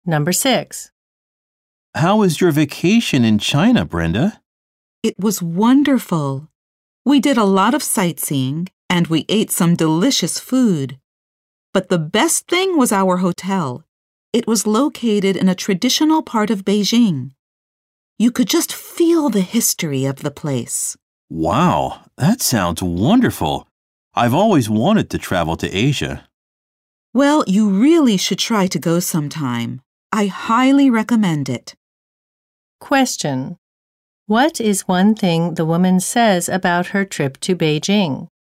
Number 6. How was your vacation in China, Brenda? It was wonderful. We did a lot of sightseeing and we ate some delicious food. But the best thing was our hotel. It was located in a traditional part of Beijing. You could just feel the history of the place. Wow, that sounds wonderful. I've always wanted to travel to Asia. Well, you really should try to go sometime. I highly recommend it. Question. What is one thing the woman says about her trip to Beijing?